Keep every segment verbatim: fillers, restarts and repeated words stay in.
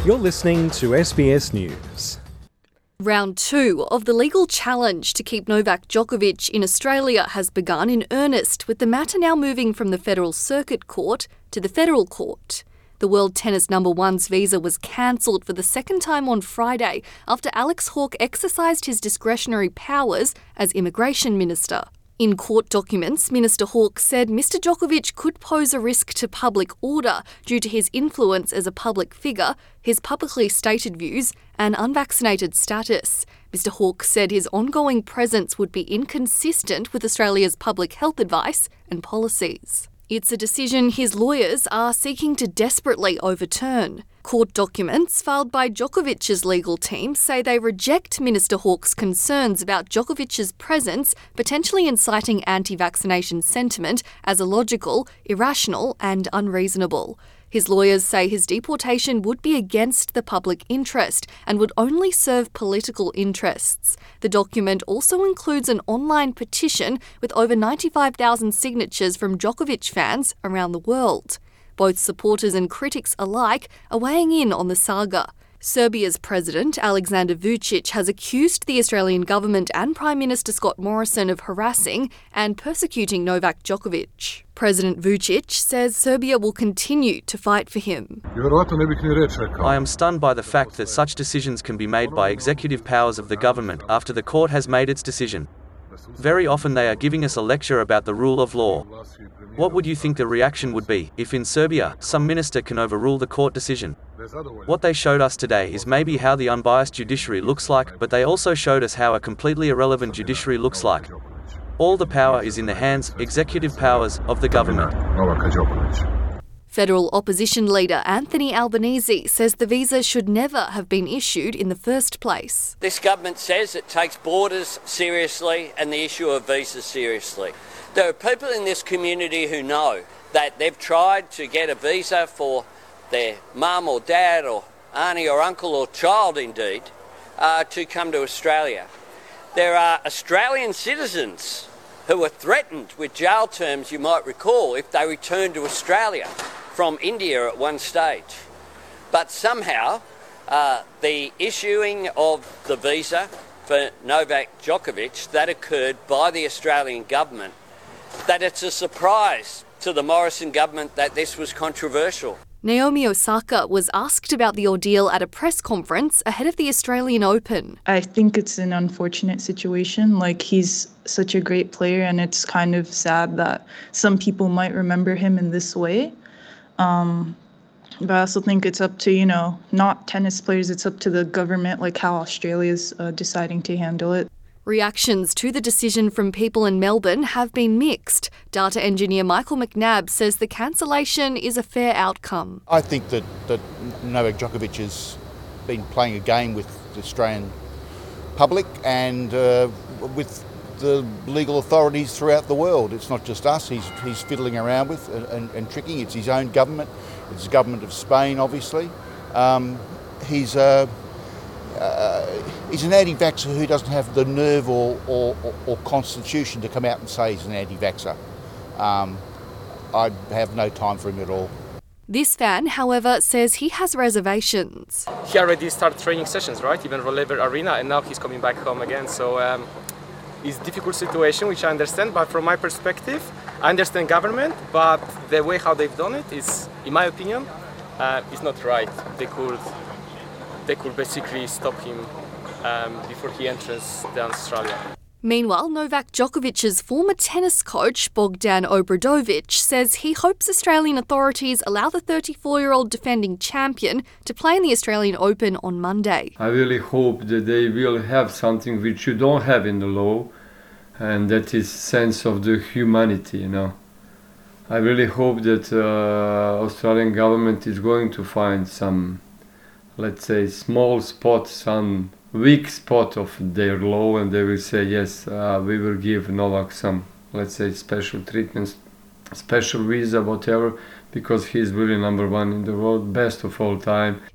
You're listening to S B S News. Round two of the legal challenge to keep Novak Djokovic in Australia has begun in earnest, with the matter now moving from the Federal Circuit Court to the Federal Court. The world tennis number one's visa was cancelled for the second time on Friday after Alex Hawke exercised his discretionary powers as Immigration Minister. In court documents, Minister Hawke said Mister Djokovic could pose a risk to public order due to his influence as a public figure, his publicly stated views, and unvaccinated status. Mister Hawke said his ongoing presence would be inconsistent with Australia's public health advice and policies. It's a decision his lawyers are seeking to desperately overturn. Court documents filed by Djokovic's legal team say they reject Minister Hawke's concerns about Djokovic's presence potentially inciting anti-vaccination sentiment as illogical, irrational and unreasonable. His lawyers say his deportation would be against the public interest and would only serve political interests. The document also includes an online petition with over ninety-five thousand signatures from Djokovic fans around the world. Both supporters and critics alike are weighing in on the saga. Serbia's President Alexander Vučić has accused the Australian government and Prime Minister Scott Morrison of harassing and persecuting Novak Djokovic. President Vučić says Serbia will continue to fight for him. I am stunned by the fact that such decisions can be made by executive powers of the government after the court has made its decision. Very often they are giving us a lecture about the rule of law. What would you think the reaction would be if in Serbia some minister can overrule the court decision? What they showed us today is maybe how the unbiased judiciary looks like, but they also showed us how a completely irrelevant judiciary looks like. All the power is in the hands, executive powers, of the government. Federal opposition leader Anthony Albanese says the visa should never have been issued in the first place. This government says it takes borders seriously and the issue of visas seriously. There are people in this community who know that they've tried to get a visa for their mum or dad or auntie or uncle or child indeed uh, to come to Australia. There are Australian citizens who were threatened with jail terms, you might recall, if they returned to Australia from India at one stage. But somehow uh, the issuing of the visa for Novak Djokovic that occurred by the Australian government, that it's a surprise to the Morrison government that this was controversial. Naomi Osaka was asked about the ordeal at a press conference ahead of the Australian Open. I think it's an unfortunate situation. Like, he's such a great player, and it's kind of sad that some people might remember him in this way. Um, but I also think it's up to, you know, not tennis players, it's up to the government, like how Australia's uh, deciding to handle it. Reactions to the decision from people in Melbourne have been mixed. Data engineer Michael McNabb says the cancellation is a fair outcome. I think that, that Novak Djokovic has been playing a game with the Australian public and uh, with the legal authorities throughout the world. It's not just us he's, he's fiddling around with and, and, and tricking. It's his own government. It's the government of Spain, obviously. Um, he's... Uh, Uh, he's an anti-vaxxer who doesn't have the nerve or, or, or constitution to come out and say he's an anti-vaxxer. Um, I have no time for him at all. This fan, however, says he has reservations. He already started training sessions, right? Even for Lever Arena, and now he's coming back home again. So um, it's a difficult situation, which I understand. But from my perspective, I understand government, but the way how they've done it is, in my opinion, uh, is not right. They could. They could basically stop him um, before he enters the Australia. Meanwhile, Novak Djokovic's former tennis coach, Bogdan Obradovic, says he hopes Australian authorities allow the thirty-four-year-old defending champion to play in the Australian Open on Monday. I really hope that they will have something which you don't have in the law, and that is sense of the humanity, you know. I really hope that uh, Australian government is going to find some, let's say, small spot, some weak spot of their law, and they will say, yes, uh, we will give Novak some, let's say, special treatments, special visa, whatever, because he's really number one in the world, best of all time.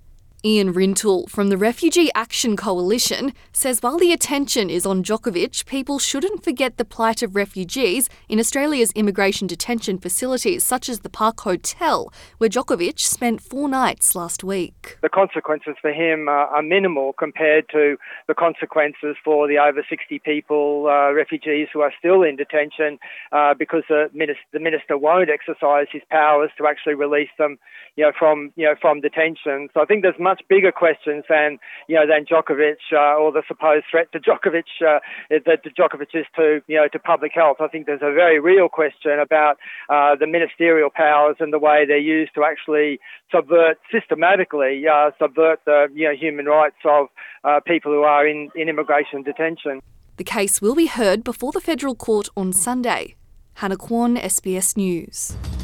Ian Rintoul from the Refugee Action Coalition says while the attention is on Djokovic, people shouldn't forget the plight of refugees in Australia's immigration detention facilities such as the Park Hotel, where Djokovic spent four nights last week. The consequences for him uh, are minimal compared to the consequences for the over sixty people, uh, refugees who are still in detention uh, because the minister, the minister won't exercise his powers to actually release them, you know, from you know from detention. So I think there's much bigger questions than you know than Djokovic uh, or the supposed threat to Djokovic uh, that Djokovic is to you know to public health. I think there's a very real question about uh, the ministerial powers and the way they're used to actually subvert systematically uh, subvert the you know human rights of uh, people who are in, in immigration detention. The case will be heard before the federal court on Sunday. Hannah Kwan, S B S News.